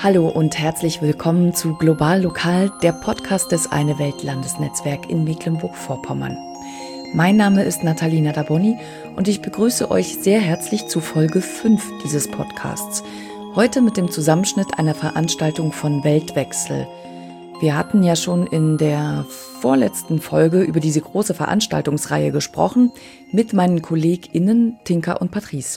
Hallo und herzlich willkommen zu Global Lokal, der Podcast des Eine Welt Landesnetzwerk in Mecklenburg-Vorpommern. Mein Name ist Nathalie Nadaboni und ich begrüße euch sehr herzlich zu Folge 5 dieses Podcasts. Heute mit dem Zusammenschnitt einer Veranstaltung von Weltwechsel. Wir hatten ja schon in der vorletzten Folge über diese große Veranstaltungsreihe gesprochen mit meinen KollegInnen Tinka und Patrice.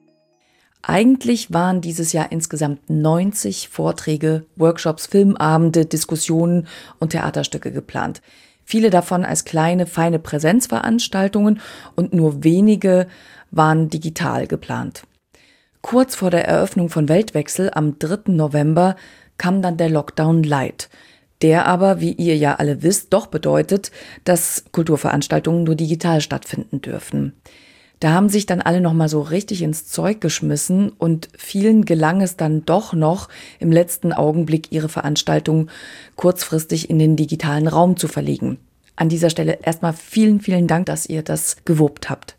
Eigentlich waren dieses Jahr insgesamt 90 Vorträge, Workshops, Filmabende, Diskussionen und Theaterstücke geplant. Viele davon als kleine, feine Präsenzveranstaltungen und nur wenige waren digital geplant. Kurz vor der Eröffnung von Weltwechsel am 3. November kam dann der Lockdown Light, der aber, wie ihr ja alle wisst, doch bedeutet, dass Kulturveranstaltungen nur digital stattfinden dürfen. Da haben sich dann alle nochmal so richtig ins Zeug geschmissen und vielen gelang es dann doch noch, im letzten Augenblick ihre Veranstaltung kurzfristig in den digitalen Raum zu verlegen. An dieser Stelle erstmal vielen, vielen Dank, dass ihr das gewuppt habt.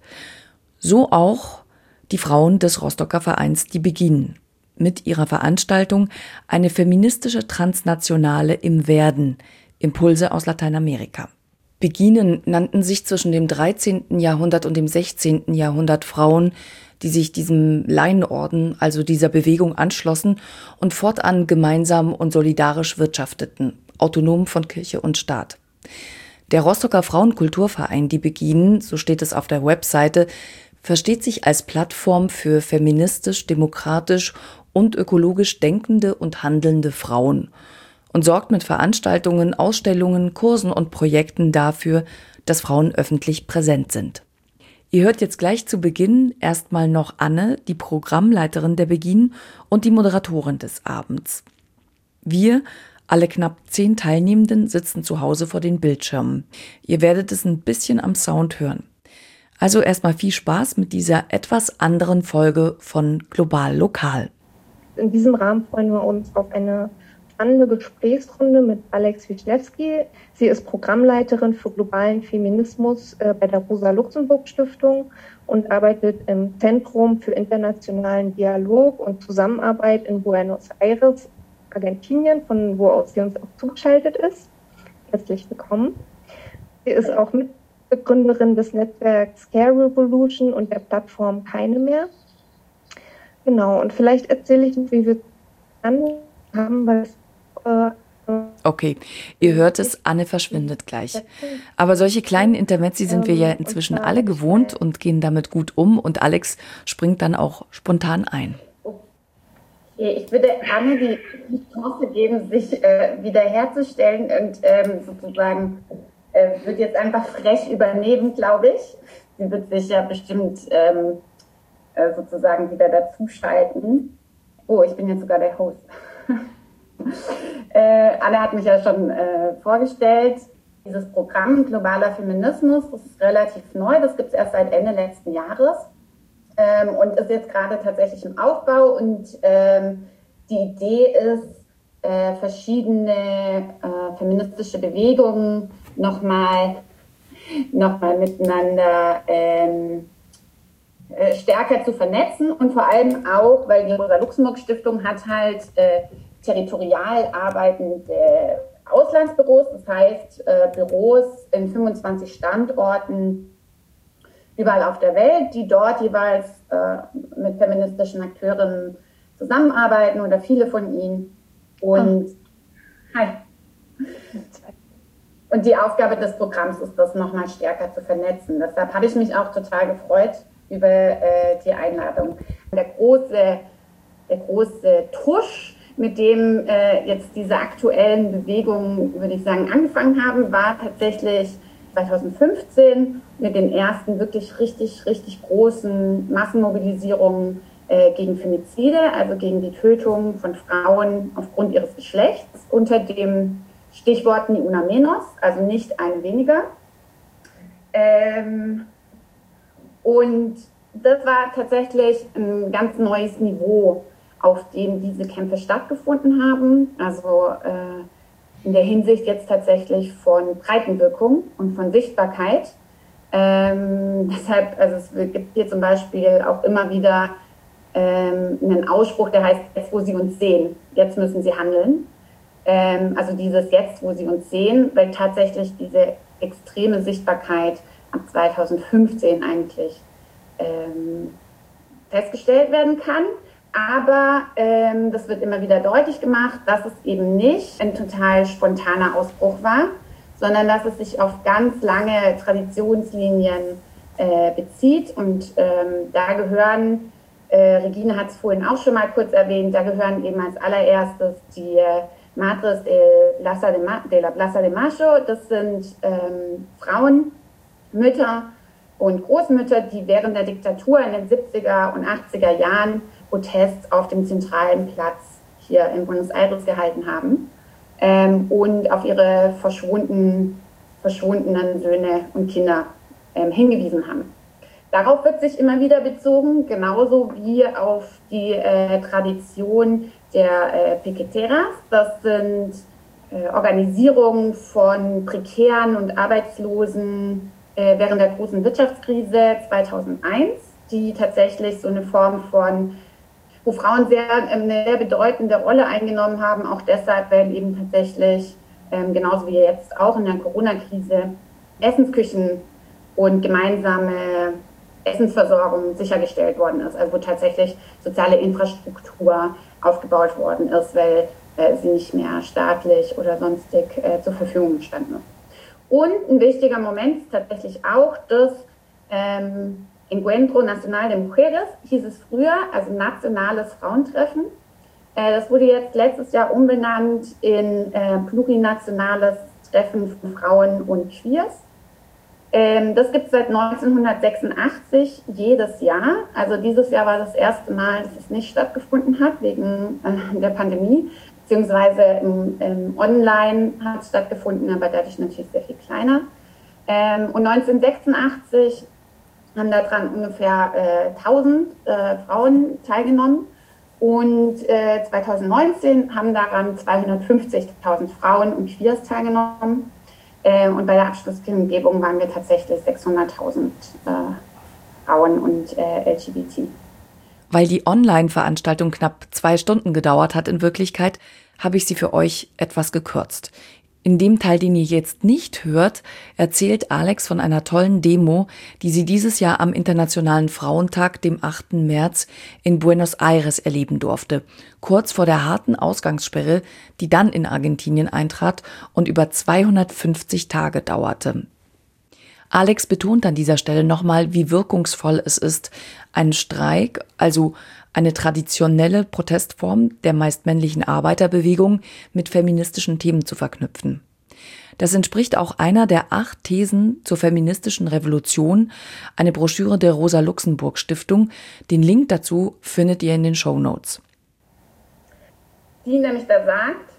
So auch die Frauen des Rostocker Vereins Die Beginen mit ihrer Veranstaltung Eine feministische Transnationale im Werden, Impulse aus Lateinamerika. Beginen nannten sich zwischen dem 13. Jahrhundert und dem 16. Jahrhundert Frauen, die sich diesem Laienorden, also dieser Bewegung, anschlossen und fortan gemeinsam und solidarisch wirtschafteten, autonom von Kirche und Staat. Der Rostocker Frauenkulturverein Die Beginen, so steht es auf der Webseite, versteht sich als Plattform für feministisch, demokratisch und ökologisch denkende und handelnde Frauen und sorgt mit Veranstaltungen, Ausstellungen, Kursen und Projekten dafür, dass Frauen öffentlich präsent sind. Ihr hört jetzt gleich zu Beginn erstmal noch Anne, die Programmleiterin der Beginen und die Moderatorin des Abends. Wir, alle knapp 10 Teilnehmenden, sitzen zu Hause vor den Bildschirmen. Ihr werdet es ein bisschen am Sound hören. Also erstmal viel Spaß mit dieser etwas anderen Folge von Global Lokal. In diesem Rahmen freuen wir uns auf eine spannende Gesprächsrunde mit Alex Wiślewski. Sie ist Programmleiterin für globalen Feminismus bei der Rosa-Luxemburg-Stiftung und arbeitet im Zentrum für internationalen Dialog und Zusammenarbeit in Buenos Aires, Argentinien, von wo aus sie uns auch zugeschaltet ist. Herzlich willkommen. Sie ist auch Mitbegründerin des Netzwerks Care Revolution und der Plattform Keine mehr. Genau, und vielleicht erzähle ich, wie wir angefangen haben, weil Okay, ihr hört es, Anne verschwindet gleich. Aber solche kleinen Intermezzi sind wir ja inzwischen alle gewohnt und gehen damit gut um und Alex springt dann auch spontan ein. Okay, ich würde Anne die Chance geben, sich wiederherzustellen und sozusagen wird jetzt einfach frech übernehmen, glaube ich. Sie wird sich ja bestimmt sozusagen wieder dazuschalten. Oh, ich bin jetzt sogar der Host. Anne hat mich ja schon vorgestellt. Dieses Programm Globaler Feminismus, das ist relativ neu, das gibt es erst seit Ende letzten Jahres und ist jetzt gerade tatsächlich im Aufbau. Und die Idee ist, verschiedene feministische Bewegungen nochmal miteinander stärker zu vernetzen und vor allem auch, weil die Rosa-Luxemburg-Stiftung hat halt territorial arbeitende Auslandsbüros, das heißt Büros in 25 Standorten überall auf der Welt, die dort jeweils mit feministischen Akteurinnen zusammenarbeiten oder viele von ihnen. Und Und die Aufgabe des Programms ist, das nochmal stärker zu vernetzen. Deshalb habe ich mich auch total gefreut über die Einladung. Der große Tusch, mit dem jetzt diese aktuellen Bewegungen, würde ich sagen, angefangen haben, war tatsächlich 2015 mit den ersten wirklich richtig großen Massenmobilisierungen gegen Femizide, also gegen die Tötung von Frauen aufgrund ihres Geschlechts, unter dem Stichwort Ni una menos, also nicht eine weniger. Und das war tatsächlich ein ganz neues Niveau, auf dem diese Kämpfe stattgefunden haben. Also in der Hinsicht jetzt tatsächlich von Breitenwirkung und von Sichtbarkeit. Deshalb, also es gibt hier zum Beispiel auch immer wieder einen Ausspruch, der heißt, jetzt wo Sie uns sehen, jetzt müssen Sie handeln. Also dieses Jetzt, wo Sie uns sehen, weil tatsächlich diese extreme Sichtbarkeit ab 2015 eigentlich festgestellt werden kann. Aber das wird immer wieder deutlich gemacht, dass es eben nicht ein total spontaner Ausbruch war, sondern dass es sich auf ganz lange Traditionslinien bezieht. Und da gehören, Regine hat es vorhin auch schon mal kurz erwähnt, da gehören eben als allererstes die Madres de la Plaza de Mayo. Das sind Frauen, Mütter und Großmütter, die während der Diktatur in den 70er und 80er Jahren Protest auf dem zentralen Platz hier in Buenos Aires gehalten haben und auf ihre verschwundenen Söhne und Kinder hingewiesen haben. Darauf wird sich immer wieder bezogen, genauso wie auf die Tradition der Piqueteras. Das sind Organisierungen von Prekären und Arbeitslosen während der großen Wirtschaftskrise 2001, die tatsächlich so eine Form von, wo Frauen eine sehr bedeutende Rolle eingenommen haben, auch deshalb, weil eben tatsächlich, genauso wie jetzt auch in der Corona-Krise, Essensküchen und gemeinsame Essensversorgung sichergestellt worden ist, also wo tatsächlich soziale Infrastruktur aufgebaut worden ist, weil sie nicht mehr staatlich oder sonstig zur Verfügung standen. Und ein wichtiger Moment ist tatsächlich auch das Encuentro Nacional de Mujeres, hieß es früher, also nationales Frauentreffen. Das wurde jetzt letztes Jahr umbenannt in plurinationales Treffen von Frauen und Queers. Das gibt es seit 1986 jedes Jahr. Also dieses Jahr war das erste Mal, dass es nicht stattgefunden hat wegen der Pandemie, beziehungsweise im Online hat es stattgefunden, aber dadurch natürlich sehr viel kleiner. Und 1986 haben daran ungefähr 1000 Frauen teilgenommen und 2019 haben daran 250.000 Frauen und Queers teilgenommen. Und bei der Abschlusskundgebung waren wir tatsächlich 600.000 Frauen und LGBT. Weil die Online-Veranstaltung knapp 2 Stunden gedauert hat in Wirklichkeit, habe ich sie für euch etwas gekürzt. In dem Teil, den ihr jetzt nicht hört, erzählt Alex von einer tollen Demo, die sie dieses Jahr am Internationalen Frauentag, dem 8. März, in Buenos Aires erleben durfte. Kurz vor der harten Ausgangssperre, die dann in Argentinien eintrat und über 250 Tage dauerte. Alex betont an dieser Stelle nochmal, wie wirkungsvoll es ist, einen Streik, also eine traditionelle Protestform der meist männlichen Arbeiterbewegung, mit feministischen Themen zu verknüpfen. Das entspricht auch einer der 8 Thesen zur feministischen Revolution, eine Broschüre der Rosa-Luxemburg-Stiftung. Den Link dazu findet ihr in den Shownotes. Die nämlich da sagt,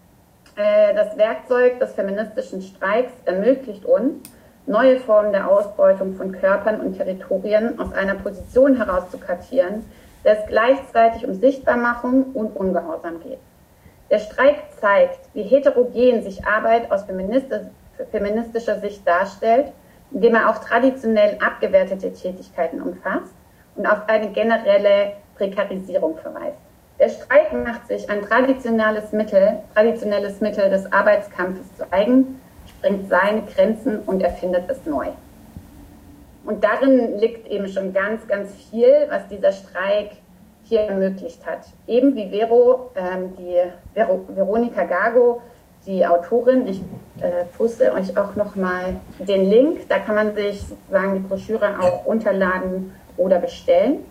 das Werkzeug des feministischen Streiks ermöglicht uns, neue Formen der Ausbeutung von Körpern und Territorien aus einer Position heraus zu kartieren, der es gleichzeitig um Sichtbarmachung und Ungehorsam geht. Der Streik zeigt, wie heterogen sich Arbeit aus feministischer Sicht darstellt, indem er auch traditionell abgewertete Tätigkeiten umfasst und auf eine generelle Prekarisierung verweist. Der Streik macht sich ein traditionelles Mittel des Arbeitskampfes zu eigen, sprengt seine Grenzen und erfindet es neu. Und darin liegt eben schon ganz, ganz viel, was dieser Streik hier ermöglicht hat. Eben wie Veronica Gago, die Autorin, ich poste euch auch nochmal den Link, da kann man sich sozusagen die Broschüre auch runterladen oder bestellen.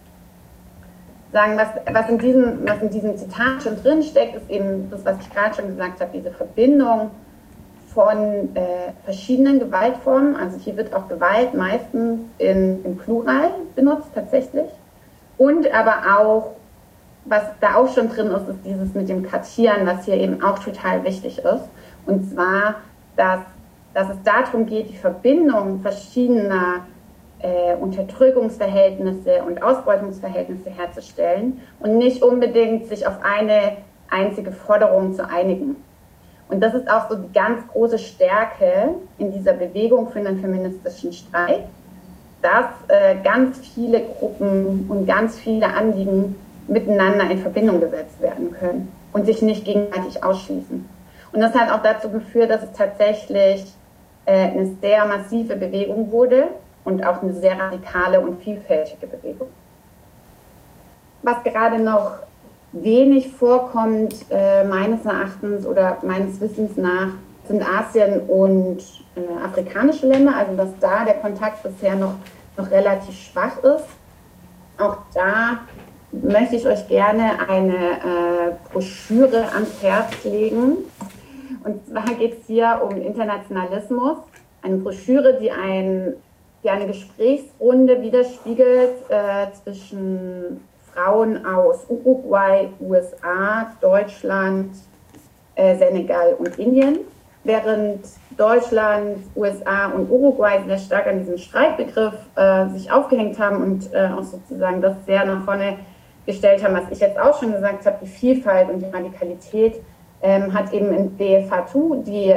Was in diesem Zitat schon drin steckt, ist eben das, was ich gerade schon gesagt habe, diese Verbindung von verschiedenen Gewaltformen. Also hier wird auch Gewalt meistens im Plural benutzt tatsächlich. Und aber auch, was da auch schon drin ist, ist dieses mit dem Kartieren, was hier eben auch total wichtig ist. Und zwar, dass es darum geht, die Verbindung verschiedener Unterdrückungsverhältnisse und Ausbeutungsverhältnisse herzustellen und nicht unbedingt sich auf eine einzige Forderung zu einigen. Und das ist auch so die ganz große Stärke in dieser Bewegung für einen feministischen Streik, dass ganz viele Gruppen und ganz viele Anliegen miteinander in Verbindung gesetzt werden können und sich nicht gegenseitig ausschließen. Und das hat auch dazu geführt, dass es tatsächlich eine sehr massive Bewegung wurde und auch eine sehr radikale und vielfältige Bewegung. Was gerade noch wenig vorkommt, meines Erachtens oder meines Wissens nach, sind Asien und afrikanische Länder, also dass da der Kontakt bisher noch relativ schwach ist. Auch da möchte ich euch gerne eine Broschüre ans Herz legen. Und zwar geht es hier um Internationalismus. Eine Broschüre, die eine Gesprächsrunde widerspiegelt zwischen Frauen aus Uruguay, USA, Deutschland, Senegal und Indien. Während Deutschland, USA und Uruguay sehr stark an diesem Streikbegriff sich aufgehängt haben und auch sozusagen das sehr nach vorne gestellt haben, was ich jetzt auch schon gesagt habe, die Vielfalt und die Radikalität, hat eben in Deye Fatou, die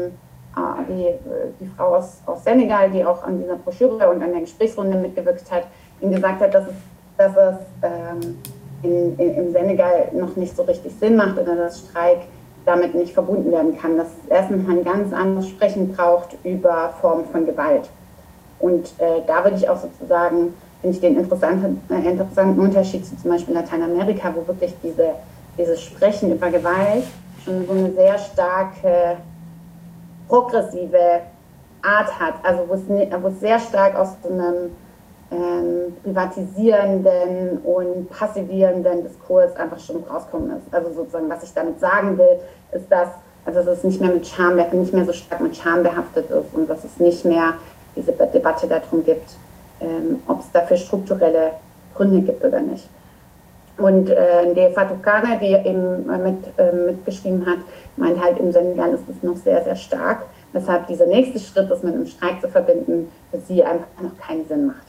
Frau aus Senegal, die auch an dieser Broschüre und an der Gesprächsrunde mitgewirkt hat, ihm gesagt hat, dass es im Senegal noch nicht so richtig Sinn macht oder dass Streik damit nicht verbunden werden kann, dass es erstmal ein ganz anderes Sprechen braucht über Formen von Gewalt. Und da würde ich auch sozusagen, finde ich den interessanten Unterschied zu zum Beispiel Lateinamerika, wo wirklich dieses Sprechen über Gewalt schon so eine sehr starke progressive Art hat, also wo es sehr stark aus so einem privatisierenden und passivierenden Diskurs einfach schon rauskommen ist. Also sozusagen, was ich damit sagen will, ist, dass es nicht mehr nicht mehr so stark mit Scham behaftet ist und dass es nicht mehr diese Debatte darum gibt, ob es dafür strukturelle Gründe gibt oder nicht. Und Deye Fatou Kane, die eben mitgeschrieben hat, meint halt, im Senegal ist es noch sehr, sehr stark, weshalb dieser nächste Schritt, das mit einem Streik zu verbinden, für sie einfach noch keinen Sinn macht.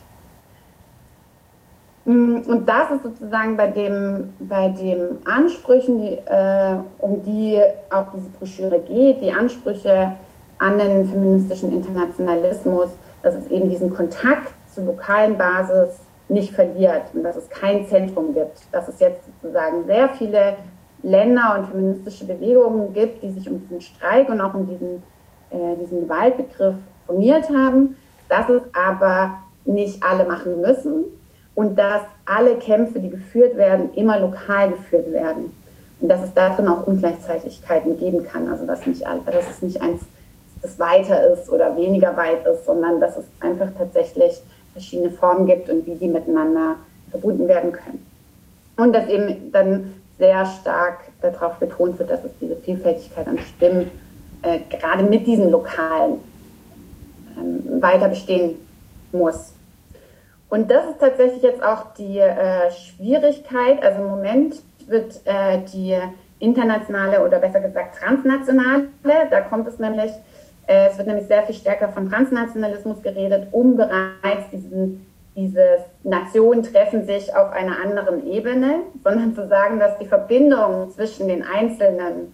Und das ist sozusagen bei den Ansprüchen, um die auch diese Broschüre geht, die Ansprüche an den feministischen Internationalismus, dass es eben diesen Kontakt zur lokalen Basis nicht verliert und dass es kein Zentrum gibt, dass es jetzt sozusagen sehr viele Länder und feministische Bewegungen gibt, die sich um diesen Streik und auch um diesen Gewaltbegriff formiert haben, dass es aber nicht alle machen müssen und dass alle Kämpfe, die geführt werden, immer lokal geführt werden und dass es darin auch Ungleichzeitigkeiten geben kann, also dass es nicht eins, das weiter ist oder weniger weit ist, sondern dass es einfach tatsächlich verschiedene Formen gibt und wie die miteinander verbunden werden können. Und dass eben dann sehr stark darauf betont wird, dass es diese Vielfältigkeit an Stimmen gerade mit diesen Lokalen weiter bestehen muss. Und das ist tatsächlich jetzt auch die Schwierigkeit. Also im Moment wird die internationale oder besser gesagt transnationale, da kommt es nämlich, es wird nämlich sehr viel stärker von Transnationalismus geredet, um bereits dieses Nationen treffen sich auf einer anderen Ebene, sondern zu sagen, dass die Verbindung zwischen den einzelnen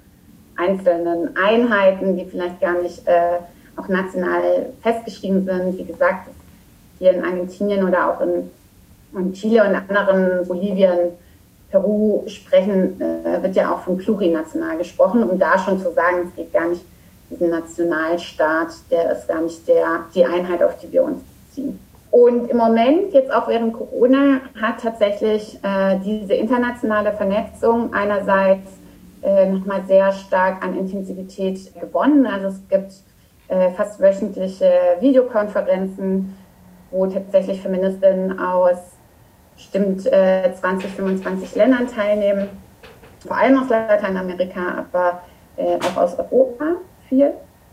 Einheiten, die vielleicht gar nicht auch national festgeschrieben sind, wie gesagt, hier in Argentinien oder auch in Chile und anderen, Bolivien, Peru sprechen, wird ja auch von plurinational gesprochen, um da schon zu sagen, es geht gar nicht diesen Nationalstaat, der ist gar nicht die Einheit, auf die wir uns beziehen. Und im Moment, jetzt auch während Corona, hat tatsächlich diese internationale Vernetzung einerseits nochmal sehr stark an Intensivität gewonnen. Also es gibt fast wöchentliche Videokonferenzen, wo tatsächlich Feministinnen aus bestimmt 20, 25 Ländern teilnehmen, vor allem aus Lateinamerika, aber auch aus Europa viel.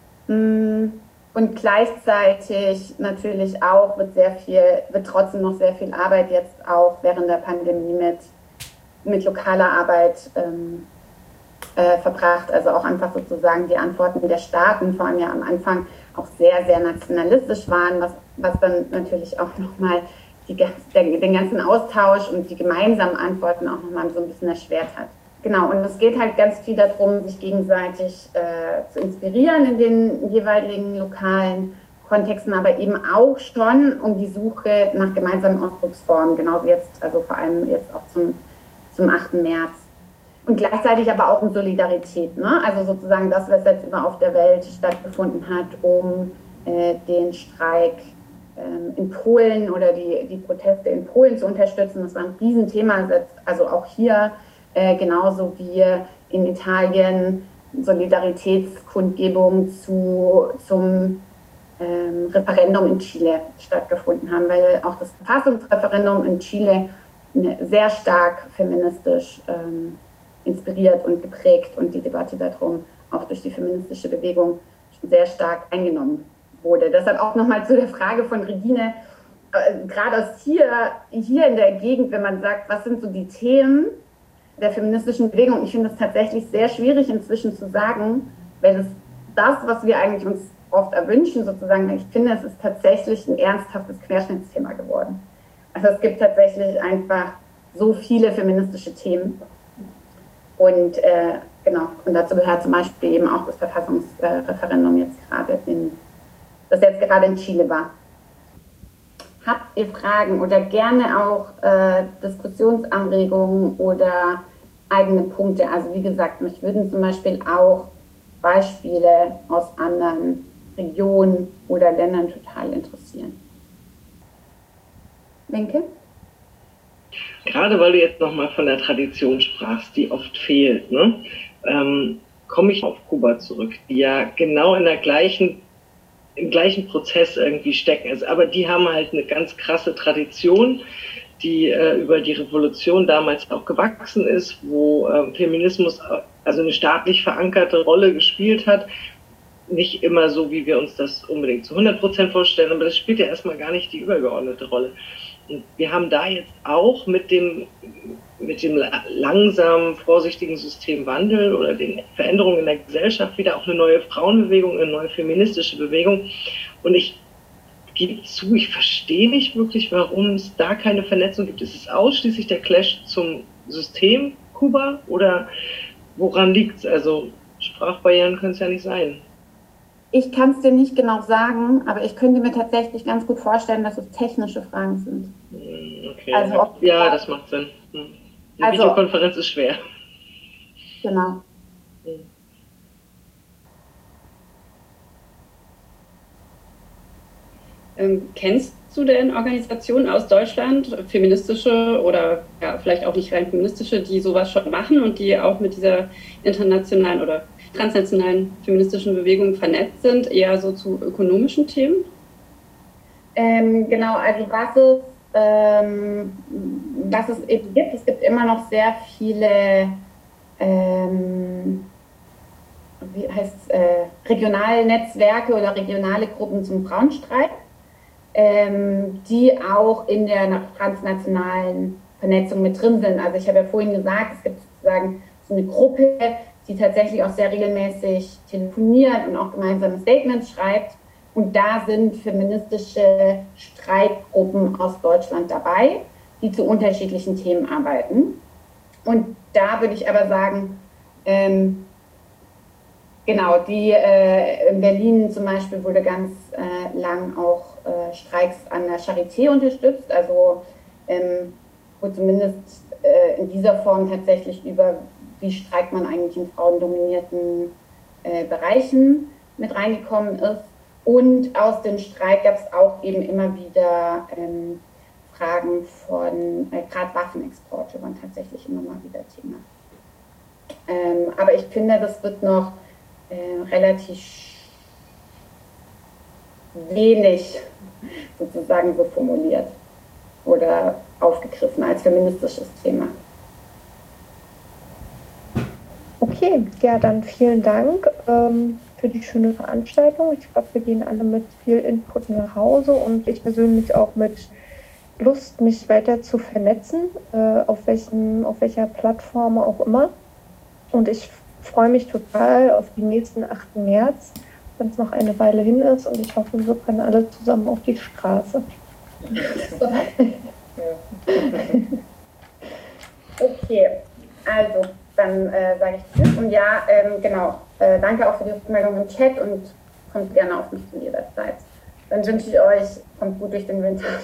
Und gleichzeitig natürlich auch wird trotzdem noch sehr viel Arbeit jetzt auch während der Pandemie mit lokaler Arbeit verbracht. Also auch einfach sozusagen die Antworten der Staaten, vor allem ja am Anfang auch sehr, sehr nationalistisch waren, was dann natürlich auch nochmal den ganzen Austausch und die gemeinsamen Antworten auch nochmal so ein bisschen erschwert hat. Genau, und es geht halt ganz viel darum, sich gegenseitig zu inspirieren in den jeweiligen lokalen Kontexten aber eben auch schon um die Suche nach gemeinsamen Ausdrucksformen, genau wie jetzt, also vor allem jetzt auch zum 8. März. Und gleichzeitig aber auch um Solidarität, ne? Also sozusagen das, was jetzt immer auf der Welt stattgefunden hat, um den Streik in Polen oder die Proteste in Polen zu unterstützen. Das war ein Riesenthema, also auch hier genauso wie in Italien Solidaritätskundgebungen zum Referendum in Chile stattgefunden haben, weil auch das Verfassungsreferendum in Chile sehr stark feministisch inspiriert und geprägt und die Debatte darum auch durch die feministische Bewegung sehr stark eingenommen wurde. Deshalb auch nochmal zu der Frage von Regine, gerade aus hier in der Gegend, wenn man sagt, was sind so die Themen der feministischen Bewegung, ich finde es tatsächlich sehr schwierig inzwischen zu sagen, weil es das, was wir eigentlich uns oft erwünschen sozusagen, ich finde, es ist tatsächlich ein ernsthaftes Querschnittsthema geworden. Also es gibt tatsächlich einfach so viele feministische Themen und genau, und dazu gehört zum Beispiel eben auch das Verfassungsreferendum das jetzt gerade in Chile war. Habt ihr Fragen oder gerne auch Diskussionsanregungen oder eigene Punkte? Also wie gesagt, mich würden zum Beispiel auch Beispiele aus anderen Regionen oder Ländern total interessieren. Wenke? Gerade weil du jetzt nochmal von der Tradition sprachst, die oft fehlt, ne? Komme ich auf Kuba zurück, die ja genau im gleichen Prozess irgendwie stecken. Aber die haben halt eine ganz krasse Tradition, die über die Revolution damals auch gewachsen ist, wo Feminismus also eine staatlich verankerte Rolle gespielt hat. Nicht immer so, wie wir uns das unbedingt zu 100% vorstellen, aber das spielt ja erstmal gar nicht die übergeordnete Rolle. Und wir haben da jetzt auch mit dem langsamen, vorsichtigen Systemwandel oder den Veränderungen in der Gesellschaft wieder auch eine neue Frauenbewegung, eine neue feministische Bewegung. Und ich gebe zu, ich verstehe nicht wirklich, warum es da keine Vernetzung gibt. Ist es ausschließlich der Clash zum System Kuba oder woran liegt es? Also Sprachbarrieren können es ja nicht sein. Ich kann es dir nicht genau sagen, aber ich könnte mir tatsächlich ganz gut vorstellen, dass es technische Fragen sind. Okay. Also ja, das macht Sinn. Die Videokonferenz ist schwer. Genau. Kennst du denn Organisationen aus Deutschland, feministische oder ja, vielleicht auch nicht rein feministische, die sowas schon machen und die auch mit dieser internationalen oder transnationalen feministischen Bewegung vernetzt sind, eher so zu ökonomischen Themen? Genau, also was es eben gibt, es gibt immer noch sehr viele regionale Netzwerke oder regionale Gruppen zum Frauenstreik, die auch in der transnationalen Vernetzung mit drin sind. Also ich habe ja vorhin gesagt, es gibt sozusagen so eine Gruppe, die tatsächlich auch sehr regelmäßig telefoniert und auch gemeinsame Statements schreibt. Und da sind feministische Streikgruppen aus Deutschland dabei, die zu unterschiedlichen Themen arbeiten. Und da würde ich aber sagen, genau, in Berlin zum Beispiel wurde ganz lang auch Streiks an der Charité unterstützt, also wo zumindest in dieser Form tatsächlich über wie streikt man eigentlich in frauendominierten Bereichen mit reingekommen ist. Und aus dem Streik gab es auch eben immer wieder Fragen von, gerade Waffenexporte waren tatsächlich immer mal wieder Thema. Aber ich finde, das wird noch relativ wenig sozusagen so formuliert oder aufgegriffen als feministisches Thema. Okay, ja, dann vielen Dank für die schöne Veranstaltung. Ich glaube, wir gehen alle mit viel Input nach Hause und ich persönlich auch mit Lust, mich weiter zu vernetzen, auf welcher Plattform auch immer. Und ich freue mich total auf den nächsten 8. März, wenn es noch eine Weile hin ist und ich hoffe, wir können alle zusammen auf die Straße. Okay, also dann sage ich Tschüss und ja, genau, danke auch für die Rückmeldung im Chat und kommt gerne auf mich zu jederzeit, Dann wünsche ich euch, kommt gut durch den Winter.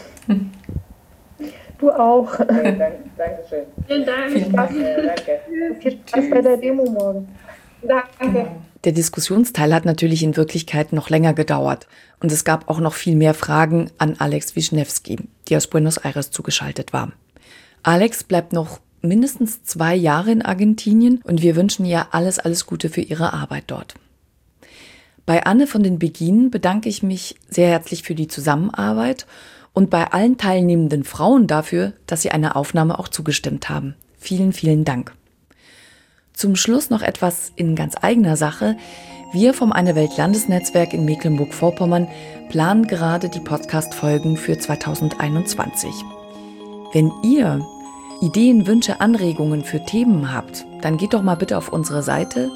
Du auch. Okay, Dankeschön. Vielen Dank. Viel Spaß. Danke. Viel Spaß bei der Demo morgen. Danke. Der Diskussionsteil hat natürlich in Wirklichkeit noch länger gedauert. Und es gab auch noch viel mehr Fragen an Alex Wischnewski, die aus Buenos Aires zugeschaltet war. Alex bleibt noch mindestens 2 Jahre in Argentinien und wir wünschen ihr alles Gute für ihre Arbeit dort. Bei Anne von den Beginen bedanke ich mich sehr herzlich für die Zusammenarbeit und bei allen teilnehmenden Frauen dafür, dass sie einer Aufnahme auch zugestimmt haben. Vielen, vielen Dank. Zum Schluss noch etwas in ganz eigener Sache. Wir vom Eine Welt Landesnetzwerk in Mecklenburg-Vorpommern planen gerade die Podcast-Folgen für 2021. Wenn ihr Ideen, Wünsche, Anregungen für Themen habt, dann geht doch mal bitte auf unsere Seite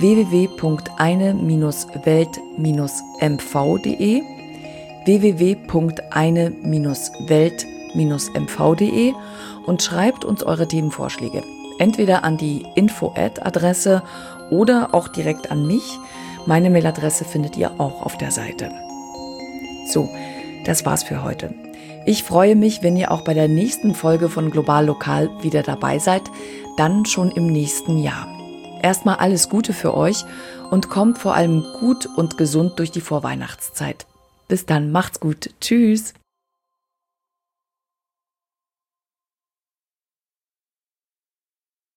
www.eine-welt-mv.de www.eine-welt-mv.de und schreibt uns eure Themenvorschläge. Entweder an die Info-Ad-Adresse oder auch direkt an mich. Meine Mailadresse findet ihr auch auf der Seite. So, das war's für heute. Ich freue mich, wenn ihr auch bei der nächsten Folge von Global Lokal wieder dabei seid, dann schon im nächsten Jahr. Erstmal alles Gute für euch und kommt vor allem gut und gesund durch die Vorweihnachtszeit. Bis dann, macht's gut. Tschüss.